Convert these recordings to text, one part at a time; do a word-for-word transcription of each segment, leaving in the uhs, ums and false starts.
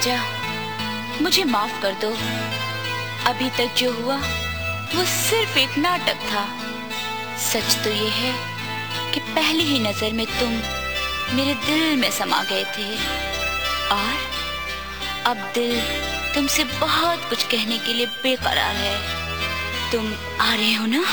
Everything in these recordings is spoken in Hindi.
जा, मुझे माफ कर दो। अभी तक जो हुआ वो सिर्फ एक नाटक था। सच तो ये है कि पहली ही नजर में तुम मेरे दिल में समा गए थे और अब दिल तुमसे बहुत कुछ कहने के लिए बेकरार है। तुम आ रहे हो ना?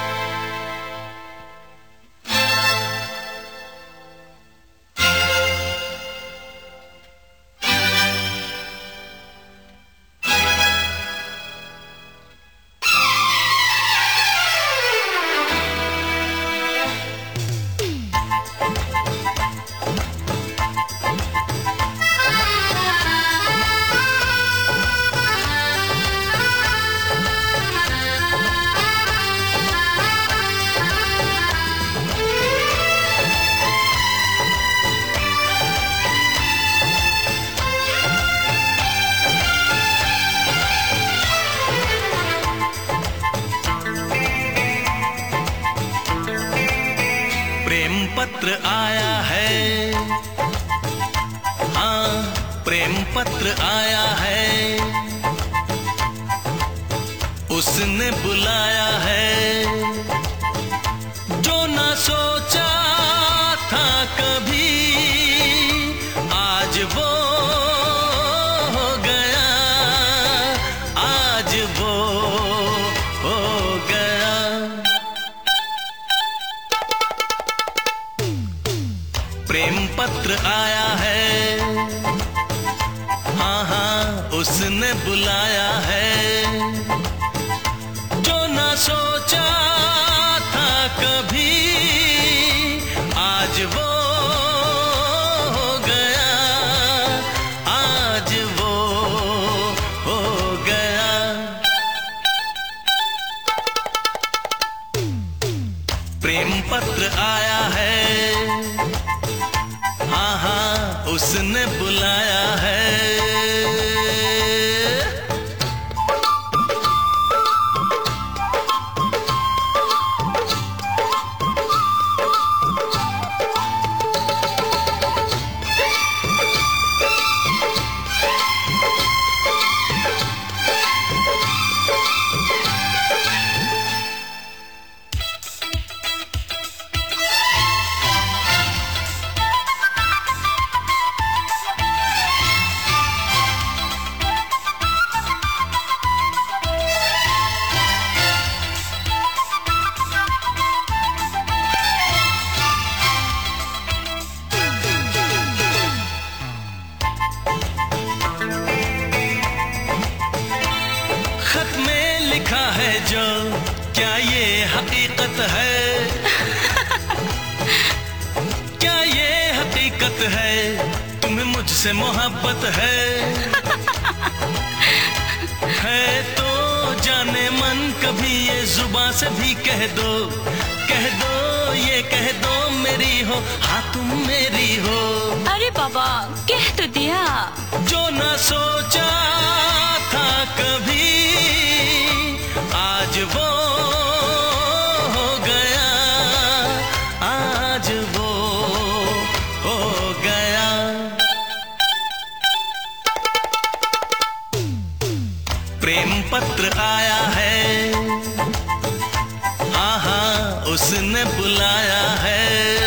प्रेम पत्र आया है, हाँ प्रेम पत्र आया है, उसने बुलाया है जो ना सोचा था कभी, आज वो हो गया, आज वो हो गया। प्रेम पत्र आया है, हाँ हाँ उसने बुलाया है जो ना सोचा था कभी, आज वो हो गया, आज वो हो गया। प्रेम पत्र आया है, हाँ हाँ उसने बुलाया है। खत में लिखा है जो, क्या ये हकीकत है? क्या ये हकीकत है? तुम्हें मुझसे मोहब्बत है? है तो जाने मन कभी ये जुबां से भी कह दो, कह दो ये कह दो मेरी हो, हाँ तुम मेरी हो। अरे बाबा कह तो दिया। जो ना सोचा था कभी, आज वो हो गया, आज वो हो गया। प्रेम पत्र आया है, हाँ हाँ उसने बुलाया है।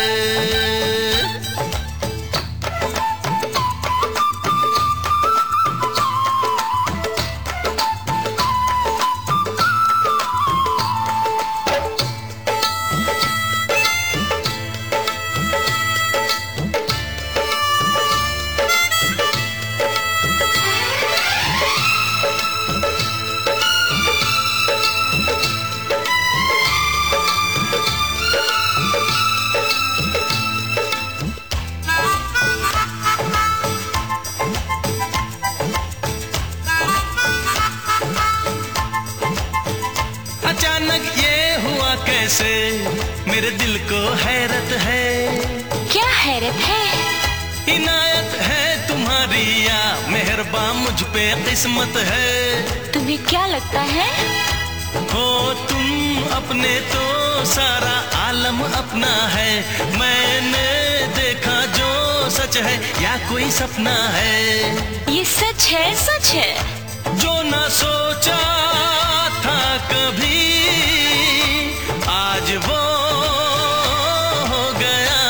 अचानक ये हुआ कैसे, मेरे दिल को हैरत है। क्या हैरत है? इनायत है तुम्हारी या मेहरबान मुझ पे किस्मत है। तुम्हें क्या लगता है? हो तुम अपने तो सारा आलम अपना है। मैंने देखा जो सच है या कोई सपना है। ये सच है, सच है। जो ना सोचा था कभी आज वो हो गया,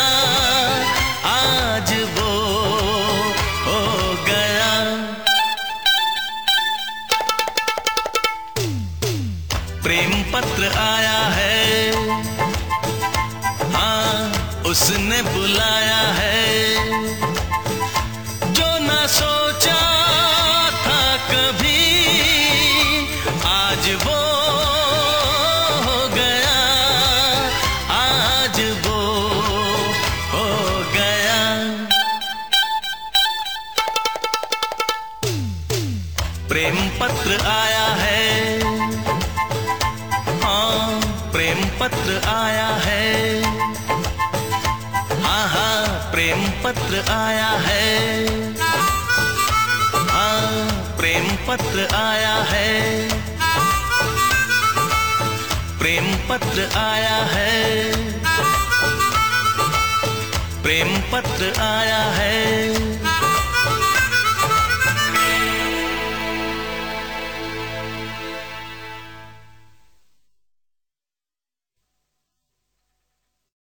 आज वो हो गया। प्रेम पत्र आया है, हाँ उसने बुलाया है। जो ना सोचा था कभी आज वो हो गया, आज वो हो गया। प्रेम पत्र आया है, हाँ प्रेम पत्र आया है, हाँ हाँ प्रेम पत्र आया है, हाँ प्रेम पत्र आया है, प्रेम पत्र आया है, प्रेम पत्र आया है।